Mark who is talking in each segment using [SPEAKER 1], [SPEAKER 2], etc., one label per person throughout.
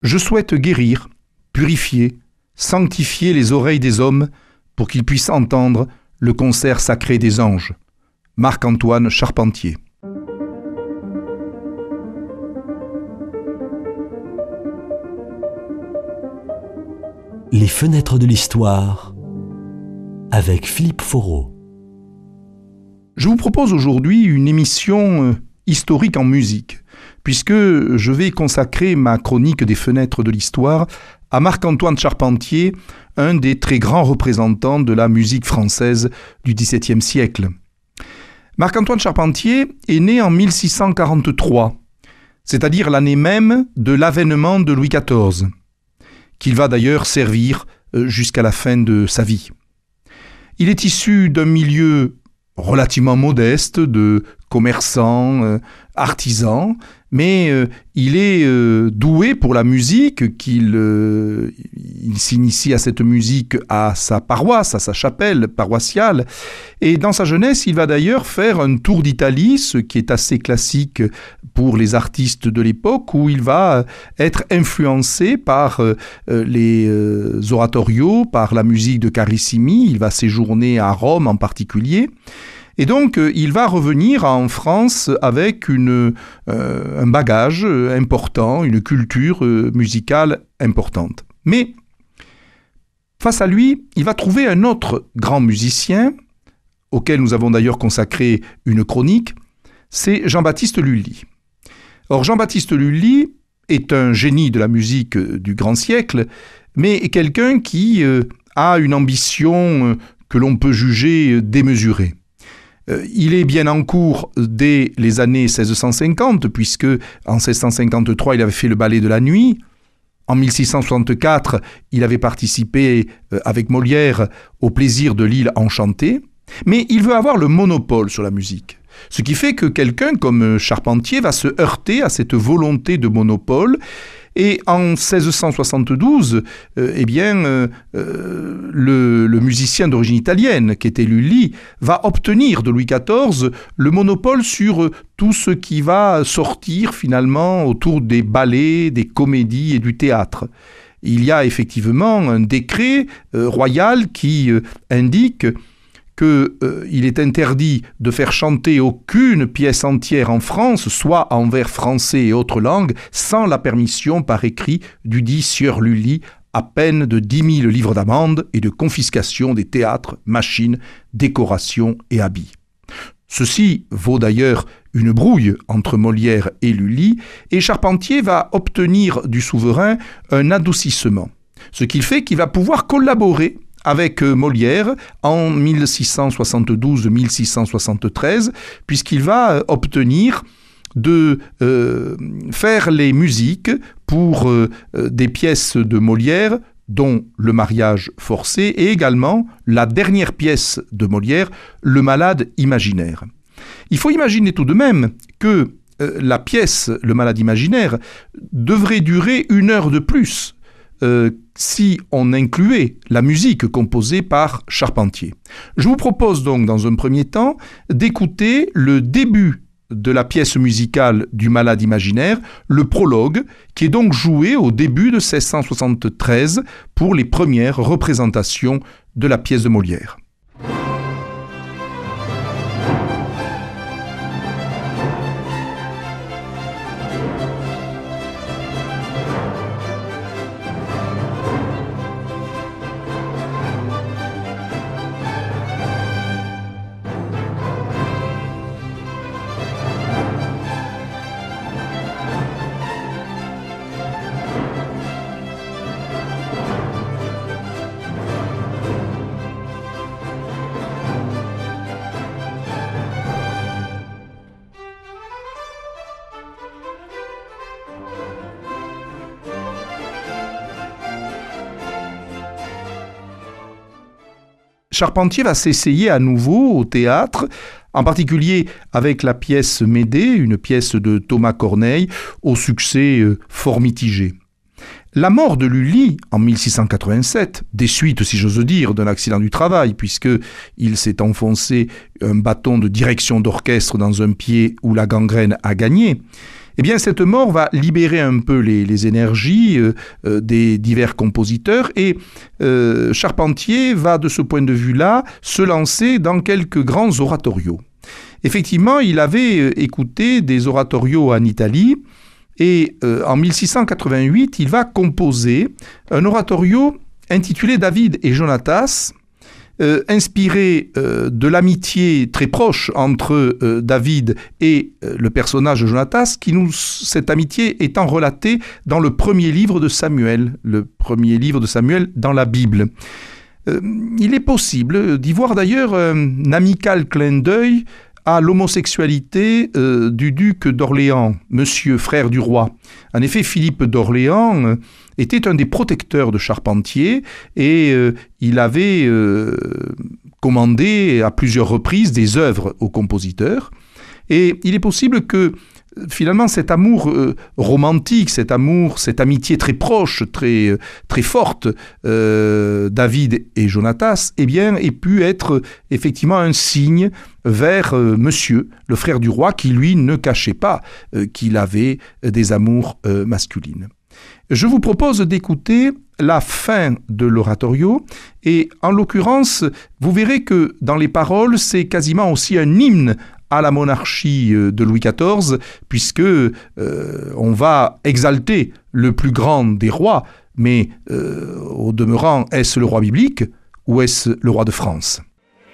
[SPEAKER 1] Je souhaite guérir, purifier, sanctifier les oreilles des hommes pour qu'ils puissent entendre le concert sacré des anges. Marc-Antoine Charpentier.
[SPEAKER 2] Les fenêtres de l'histoire avec Philippe Foreau.
[SPEAKER 1] Je vous propose aujourd'hui une émission historique en musique, puisque je vais consacrer ma chronique des fenêtres de l'histoire à Marc-Antoine Charpentier, un des très grands représentants de la musique française du XVIIe siècle. Marc-Antoine Charpentier est né en 1643, c'est-à-dire l'année même de l'avènement de Louis XIV, qu'il va d'ailleurs servir jusqu'à la fin de sa vie. Il est issu d'un milieu relativement modeste de commerçants, artisans, mais il est doué pour la musique, il s'initie à cette musique à sa paroisse, à sa chapelle paroissiale, et dans sa jeunesse, il va d'ailleurs faire un tour d'Italie, ce qui est assez classique pour les artistes de l'époque, où il va être influencé par les oratorios, par la musique de Carissimi. Il va séjourner à Rome en particulier. Et donc, il va revenir en France avec un bagage important, une culture musicale importante. Mais, face à lui, il va trouver un autre grand musicien, auquel nous avons d'ailleurs consacré une chronique, c'est Jean-Baptiste Lully. Or, Jean-Baptiste Lully est un génie de la musique du grand siècle, mais quelqu'un qui a une ambition que l'on peut juger démesurée. Il est bien en cours dès les années 1650, puisque en 1653, il avait fait le ballet de la nuit. En 1664, il avait participé avec Molière au plaisir de l'île enchantée. Mais il veut avoir le monopole sur la musique. Ce qui fait que quelqu'un comme Charpentier va se heurter à cette volonté de monopole. Et en 1672, le musicien d'origine italienne, qui était Lully, va obtenir de Louis XIV le monopole sur tout ce qui va sortir finalement autour des ballets, des comédies et du théâtre. Il y a effectivement un décret royal qui indique qu'il est interdit de faire chanter aucune pièce entière en France, soit en vers français et autres langues, sans la permission par écrit du dit sieur Lully, à peine de 10 000 livres d'amende et de confiscation des théâtres, machines, décorations et habits. Ceci vaut d'ailleurs une brouille entre Molière et Lully, et Charpentier va obtenir du souverain un adoucissement, ce qui fait qu'il va pouvoir collaborer avec Molière en 1672-1673, puisqu'il va obtenir de faire les musiques pour des pièces de Molière, dont Le mariage forcé, et également la dernière pièce de Molière, Le malade imaginaire. Il faut imaginer tout de même que la pièce Le malade imaginaire devrait durer 1 heure de plus, si on incluait la musique composée par Charpentier. Je vous propose donc dans un premier temps d'écouter le début de la pièce musicale du Malade imaginaire, le prologue, qui est donc joué au début de 1673 pour les premières représentations de la pièce de Molière. Charpentier va s'essayer à nouveau au théâtre, en particulier avec la pièce Médée, une pièce de Thomas Corneille, au succès fort mitigé. La mort de Lully en 1687, des suites, si j'ose dire, d'un accident du travail, puisqu'il s'est enfoncé un bâton de direction d'orchestre dans un pied où la gangrène a gagné, Eh bien, cette mort va libérer un peu les énergies des divers compositeurs et Charpentier va, de ce point de vue-là, se lancer dans quelques grands oratorios. Effectivement, il avait écouté des oratorios en Italie et en 1688, il va composer un oratorio intitulé David et Jonatas, inspiré de l'amitié très proche entre David et le personnage de Jonatas, cette amitié étant relatée dans le premier livre de Samuel dans la Bible. Il est possible d'y voir d'ailleurs un amical clin d'œil à l'homosexualité du duc d'Orléans, monsieur frère du roi. En effet, Philippe d'Orléans était un des protecteurs de Charpentier et il avait commandé à plusieurs reprises des œuvres aux compositeurs. Et il est possible que finalement cet amour romantique, cette amitié très proche, très forte, David et Jonatas, eh bien, ait pu être effectivement un signe vers monsieur, le frère du roi, qui lui ne cachait pas qu'il avait des amours masculines. Je vous propose d'écouter la fin de l'oratorio et en l'occurrence, vous verrez que dans les paroles, c'est quasiment aussi un hymne à la monarchie de Louis XIV, puisque on va exalter le plus grand des rois, mais au demeurant, est-ce le roi biblique ou est-ce le roi de France ?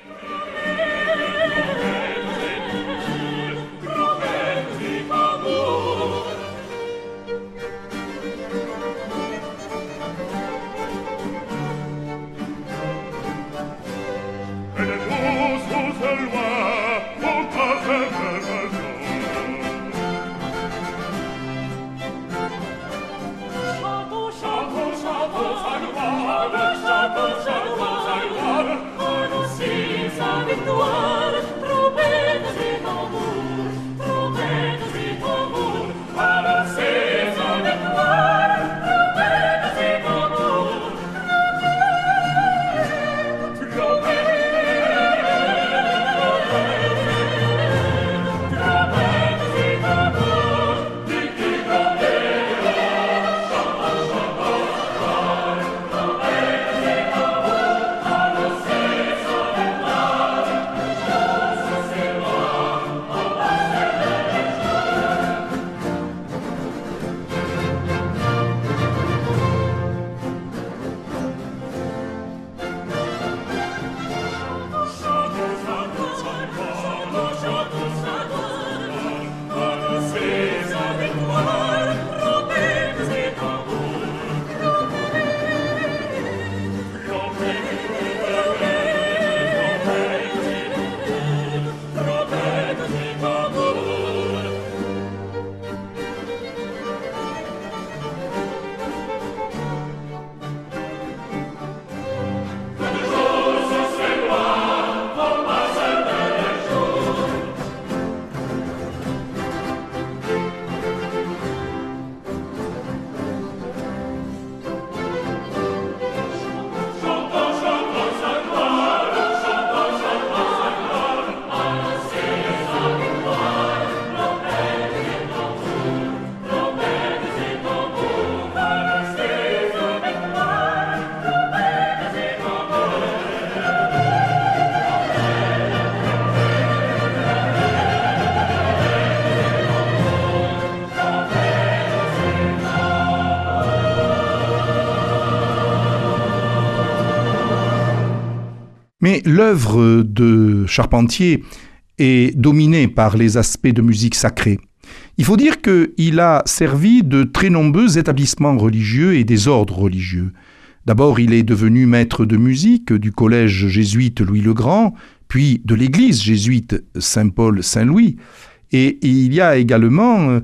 [SPEAKER 1] Mais l'œuvre de Charpentier est dominée par les aspects de musique sacrée. Il faut dire qu'il a servi de très nombreux établissements religieux et des ordres religieux. D'abord, il est devenu maître de musique du collège jésuite Louis le Grand, puis de l'église jésuite Saint-Paul-Saint-Louis. Et il y a également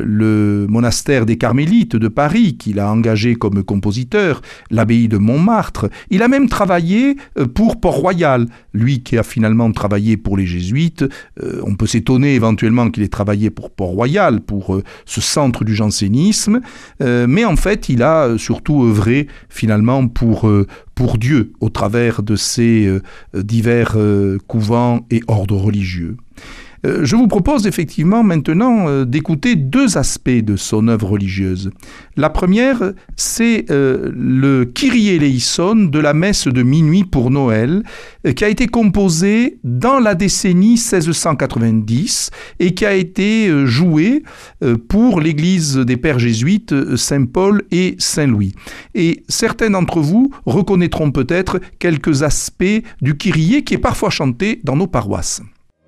[SPEAKER 1] le monastère des Carmélites de Paris qu'il a engagé comme compositeur, l'abbaye de Montmartre. Il a même travaillé pour Port-Royal. Lui qui a finalement travaillé pour les jésuites, on peut s'étonner éventuellement qu'il ait travaillé pour Port-Royal, pour ce centre du jansénisme, mais en fait il a surtout œuvré finalement pour Dieu au travers de ces divers couvents et ordres religieux. Je vous propose effectivement maintenant d'écouter deux aspects de son œuvre religieuse. La première, c'est le Kyrie eleison de la messe de minuit pour Noël, qui a été composé dans la décennie 1690 et qui a été joué pour l'église des pères jésuites Saint-Paul et Saint-Louis. Et certains d'entre vous reconnaîtront peut-être quelques aspects du Kyrie qui est parfois chanté dans nos paroisses.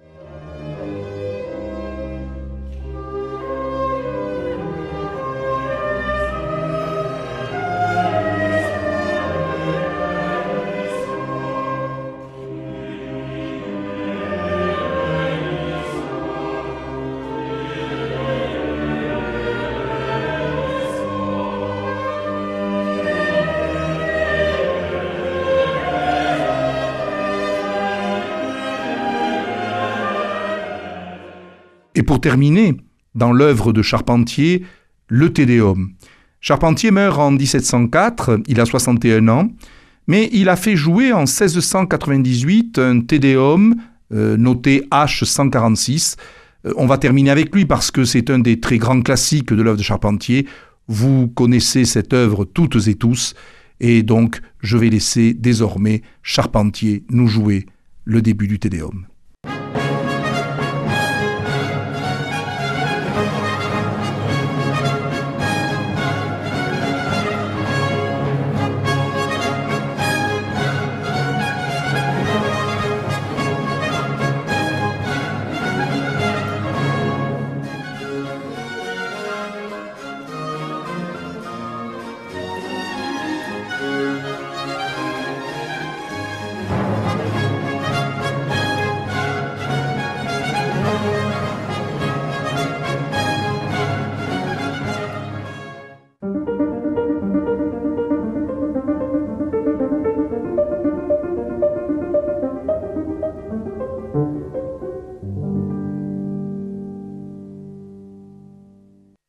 [SPEAKER 1] Et pour terminer, dans l'œuvre de Charpentier, le Te Deum. Charpentier meurt en 1704, il a 61 ans, mais il a fait jouer en 1698 un Te Deum noté H146. On va terminer avec lui parce que c'est un des très grands classiques de l'œuvre de Charpentier. Vous connaissez cette œuvre toutes et tous, et donc je vais laisser désormais Charpentier nous jouer le début du Te Deum.